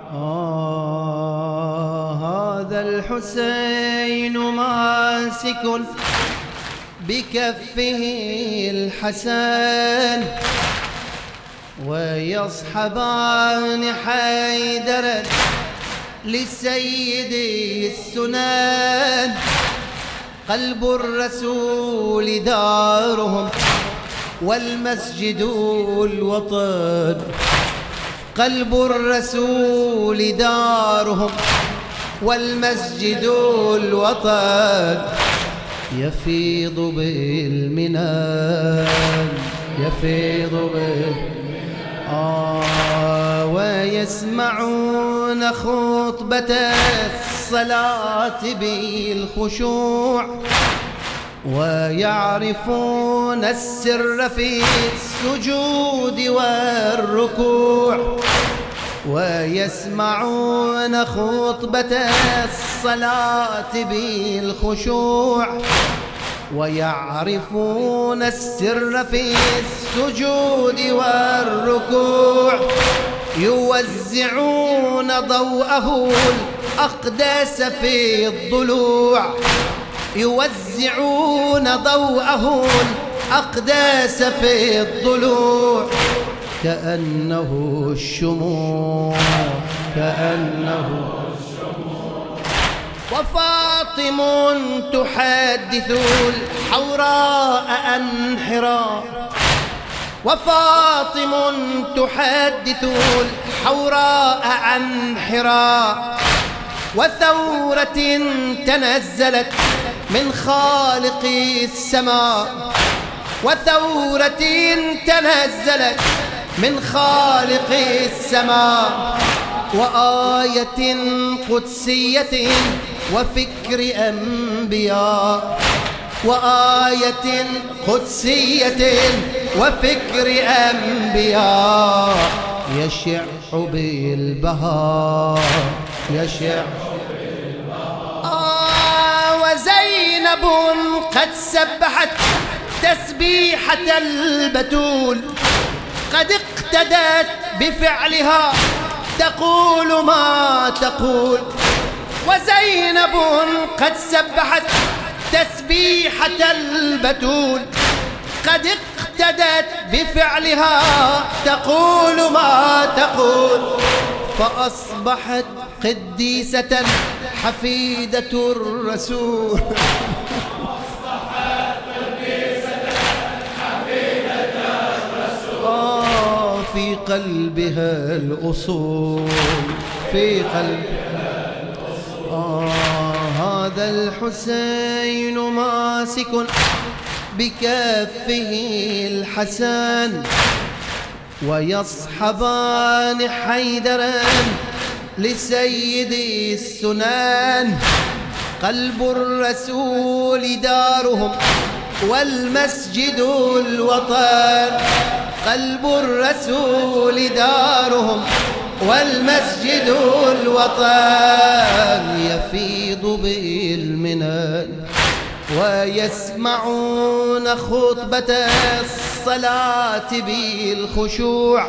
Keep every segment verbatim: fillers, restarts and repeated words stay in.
آه هذا الحسين ماسك بكفه الحسن ويصحبان حيدرا لسيد السنان. قلب الرسول دارهم والمسجد الوطن. قلب الرسول دارهم والمسجد الوطن. يفيض بالمنان يفيض بالمنان آه ويسمعون خطبة الصلاة بالخشوع ويعرفون السر في السجود والركوع. ويسمعون خطبة الصلاة بالخشوع ويعرفون السر في السجود والركوع. يوزعون ضوءه الأقداس في الضلوع. يوزعون ضوءه الأقداس في الضلوع. كأنه الشموع كأنه وفاطم تحدث الحوراء انحراء. وفاطم تحدث الحوراء انحراء. وثورة تنزلت من خالق السماء. وثورة تنزلت من خالق السماء. وآية قدسية وفكر أنبياء. وآية قدسية وفكر أنبياء. يشع بالبهاء يشع بالبهاء. آه وزينب قد سبحت تسبيحة البتول. قد اقتدت بفعلها تقول ما تقول. وزينب قد سبحت تسبيحة البتول. قد اقتدت بفعلها تقول ما تقول. فأصبحت قديسة حفيدة الرسول. في قلبها الأصول في قلبها الأصول. آه هذا الحسين ماسك بكفه الحسن ويصحبان حيدرا لسيد السنان. قلب الرسول دارهم والمسجد الوطن. قلب الرسول دارهم والمسجد الوطن. يفيض بالمنان ويسمعون خطبة الصلاة بالخشوع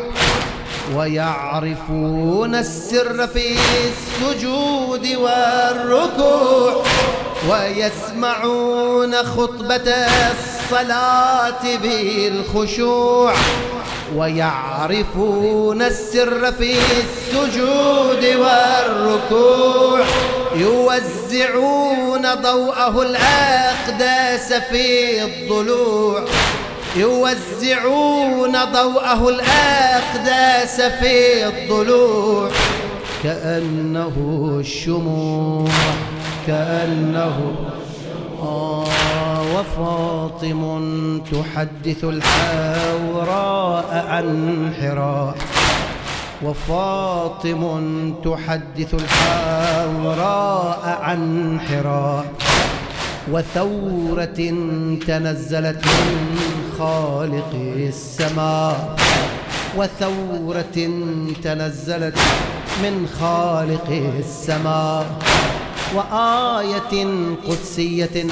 ويعرفون السر في السجود والركوع. ويسمعون خطبة الصلاة بالخشوع ويعرفون السر في السجود والركوع. يوزعون ضوءه الأقداس في الضلوع. يوزعون ضوءه الأقداس في الضلوع. كأنه الشموع كأنه آه وفاطم تحدث الحوراء عن حراء. وفاطم تحدث الحوراء عن حراء. وثورة تنزلت من خالق السماء. وثورة تنزلت من خالق السماء. وآية قدسية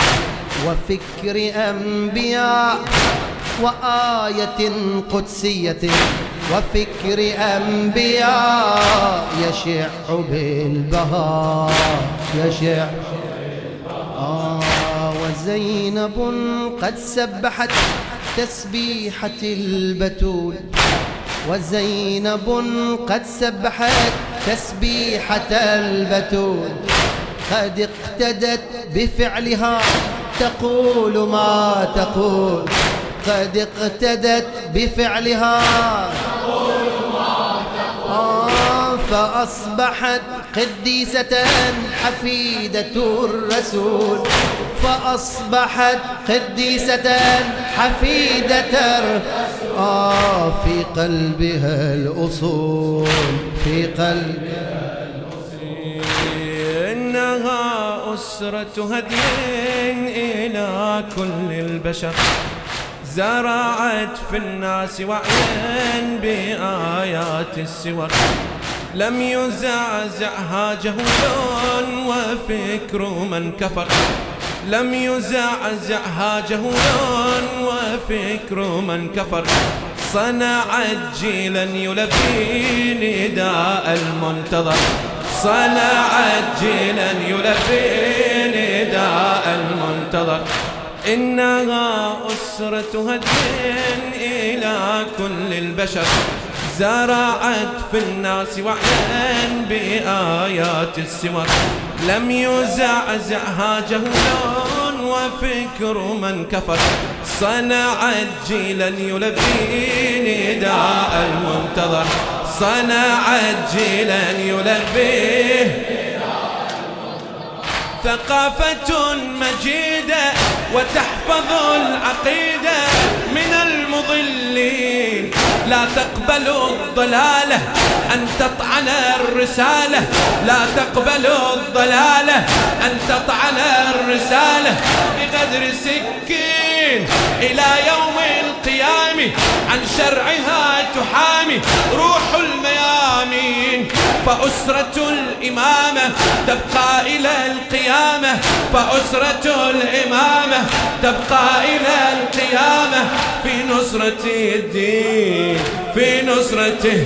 وفكر أنبياء. وآية قدسية وفكر أنبياء يشع بالبهاء يشع. آه وزينب قد سبحت تسبيحة البتول، وزينب قد سبحت تسبيحة البتول، قد اقتدت بفعلها تقول ما تقول، قد اقتدت بفعلها تقول ما تقول. آه فأصبحت قديسة حفيدة الرسول، فأصبحت قديسة حفيدة الرسول. آه في قلبها الأصول، في قلبها الأصول. إنها أسرة هدي إلى كل البشر، زرعت في الناس وعيا بآيات السور، لم يزعزعها جهول وفكر من كفر، لم يزعزعها جهول وفكر من كفر. صنعت جيلا يلبي نداء المنتظر، صنعت جيلا يلبي نداء المنتظر. إنها أسرة هدي إلى كل البشر، زرعت في الناس وعيا بآيات السور، لم يزعزعها جهل وفكر من كفر. صنعت جيلا يلبي نداء المنتظر، صنعت جيلا يلبي ثقافة مجيدة وتحفظ العقيدة من المضلين، لا تقبل الضلالة أن تطعن الرسالة، لا تقبل الضلالة أن تطعن الرسالة بقدر سكين. إلى يوم القيامة عن شرعها تحامي روح الميامين، فأسرة الإمامة تبقى إلى القيامة، فأسرة الإمامة تبقى إلى القيامة في نصرة الدين، في نصرته.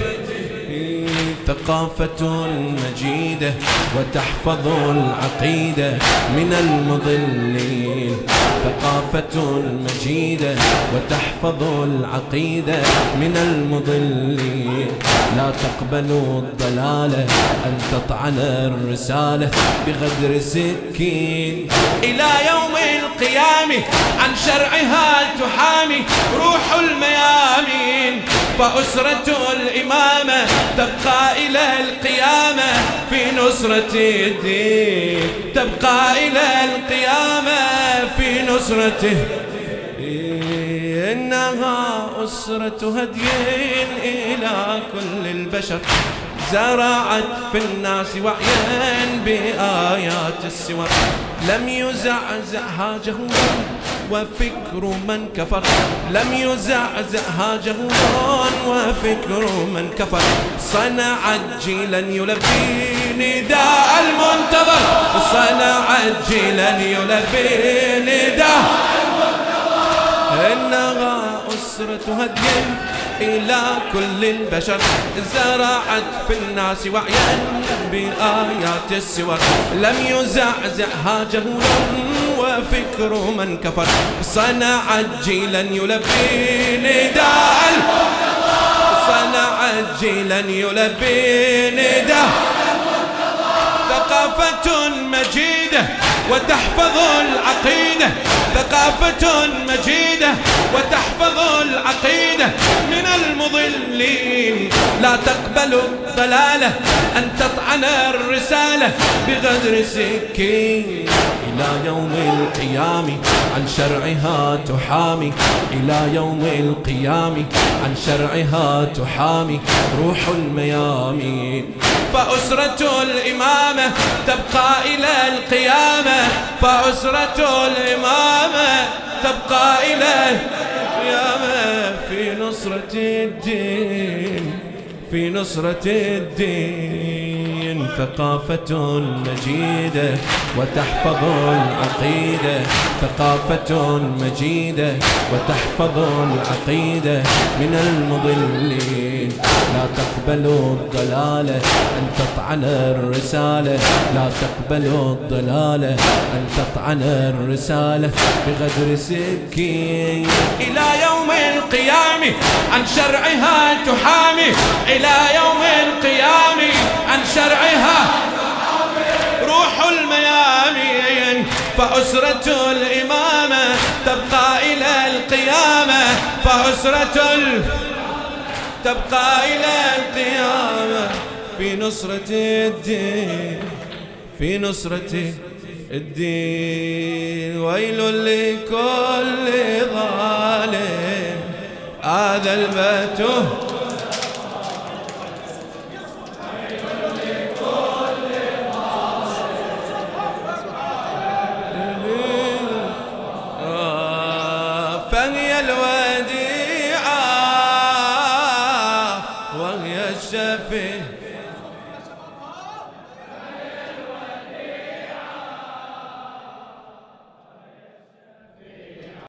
ثقافة مجيدة وتحفظ العقيدة من المضلين، ثقافة مجيدة وتحفظ العقيدة من المضلين، لا تقبل الضلالة أن تطعن الرسالة بغدر سكين. إلى يوم القيامة عن شرعها تحامي روح الميامين، فأسرة الإمامة تبقى إلى القيامة في نصرة الدين، تبقى إلى القيامة في نصرته. إنها أسرة هدي إلى كل البشر، زرعت في الناس وعيا بآيات السور، لم يزعزعها جهول وفكر من كفر، لم يزعزعها جهول وفكر من كفر. صنعت جيلا يلبي نداء المنتظر، صنعت جيلا يلبي نداء المنتظر. إنها أسرة هدي إلى كل البشر، زرعت في الناس وعيا بآيات السور، لم يزعزعها جهول وفكر من كفر. صنعت جيلا يلبي نداء المنتظر، صنعت جيلا يلبي نداء المنتظر. ثقافة مجيدة وتحفظ العقيدة، ثقافة مجيدة وتحفظ العقيدة من المضلين، لا تقبل الضلالة أن تطعن الرسالة بغدر سكين. إلى يوم القيامة عن شرعها تحامي، إلى يوم القيامة عن شرعها تحامي روح الميامين، فأسرة الإمامة تبقى إلى القيامة، فأسرة الإمامة تبقى إلى القيامة في نصرة الدين، في نصرة الدين. ثقافة مجيدة وتحفظ العقيدة، ثقافة مجيدة وتحفظ العقيدة من المضلين. لا تقبلوا الضلالة أن تطعن الرسالة، لا تقبلوا الضلالة أن تطعن الرسالة بغدر سكين. إلى يوم القيامة عن شرعها تحامي، إلى يوم القيامة عن شرعها روح الميامين. فأسرة الإمامة تبقى إلى القيامة، فأسرة ال... تبقى إلى القيامة في نصرة الدين، في نصرة الدين. ويل لكل ظالم هذا البته